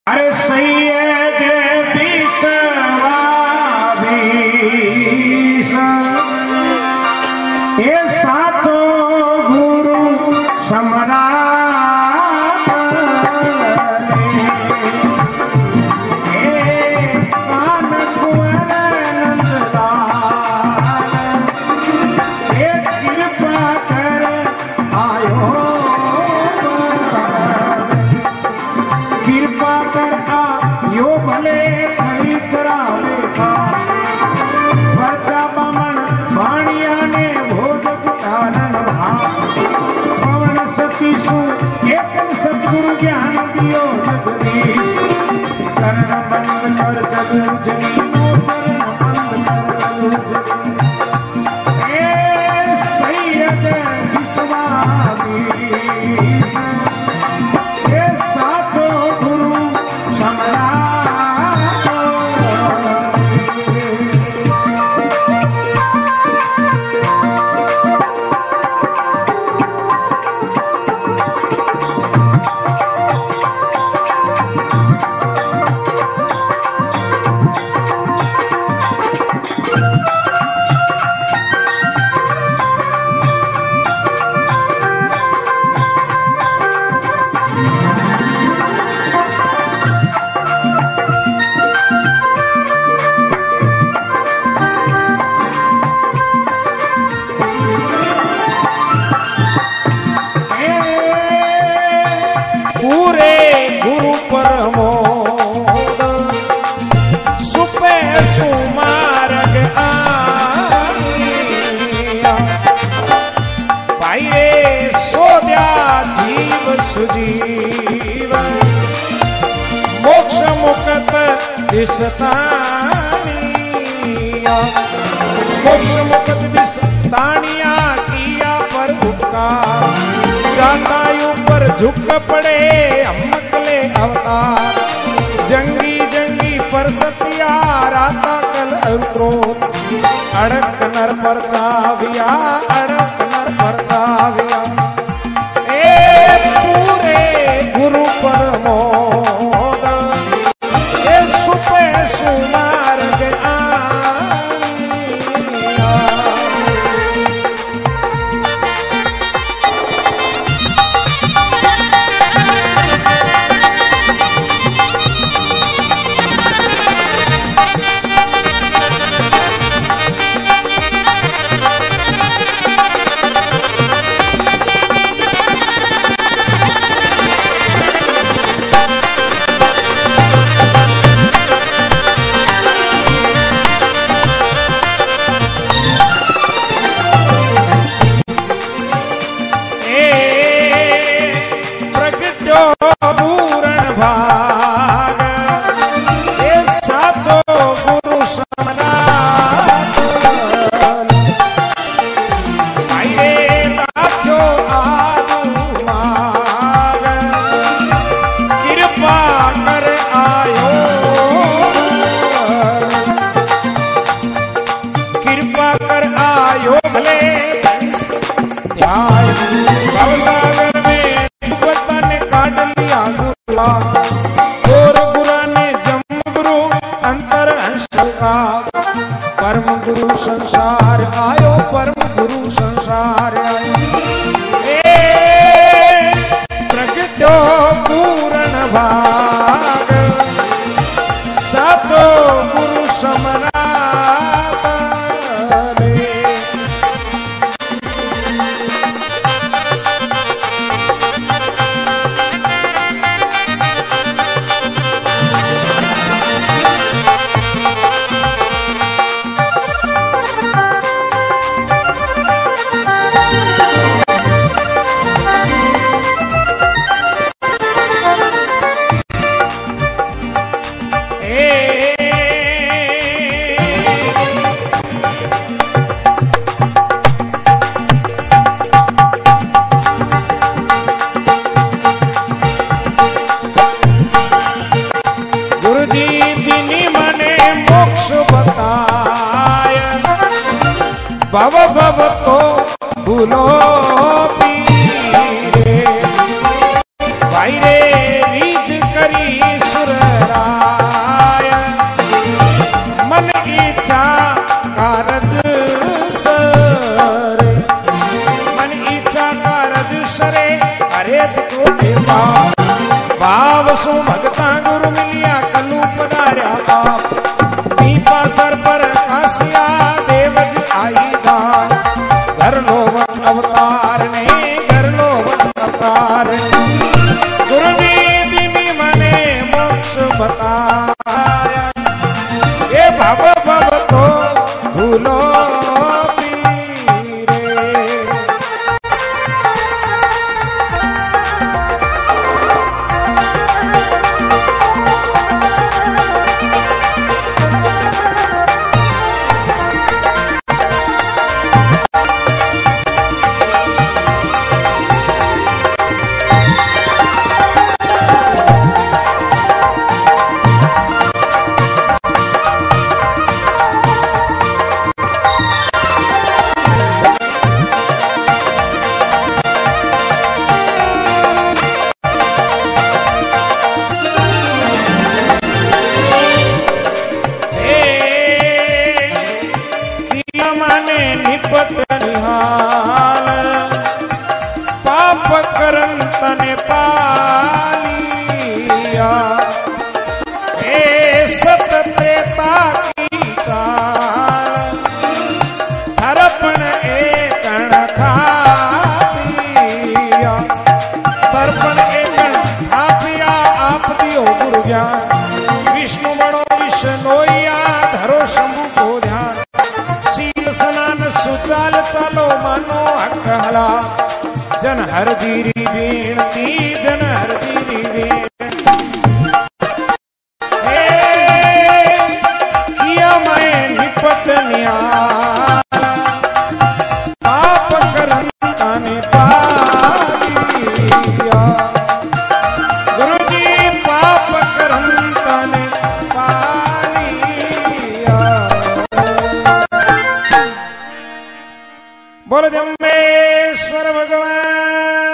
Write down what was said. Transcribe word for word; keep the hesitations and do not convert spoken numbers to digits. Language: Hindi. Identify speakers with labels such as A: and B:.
A: अरे सैयद बिसवाबीस ये सातो गुरु सम्राट सतगुरु ज्ञान दियो जगदीश चरण बंद कर जगुजनी चरण बंद कर जगुजनी ए सैयद बिसवाबीस ये सातो गुरु सम्राट सुजीव मोक्ष मुक्त दिशतानिया मोक्ष मुक्त दिशतानिया किया पर उपकार जातायु पर झुक पड़े अम्मकले अवतार जंगी जंगी पर सतिया राता कल अवक्रोध अड़क नर पर चाविया अड़क नर पर चाविया गुरु परमोद ये सुपे सुमार्ग आनिया और गुरा ने जम गुरु अंतर अंश का परम गुरु संसार आयो परम गुरु संसार आयो ए प्रगटो पूर्ण भाग साचो गुरु सम्राट भव भव तो भूलो पीरे भाई रे रीज करी सुर भगता गुरु मिलिया कलू पधार्या आप पीपा सर पर आसिया देवज आई धाम घर लोवन अवतार ने घर लोवन अवतार गुरु जी दीनी मने मोक्ष बताया ये भव भव तो भूलो विष्णु बड़ो विष्णोइया धरो शंभु को ध्यान शील स्नान सुचाल चलो मानो हक हला जन हर दीरी बेनती जन हर दीरी किया मैं निपट न्याय पाप करंता ने पालिया गुरु जी पाप करंता ने पालिया बोल जम्बेश्वर भगवान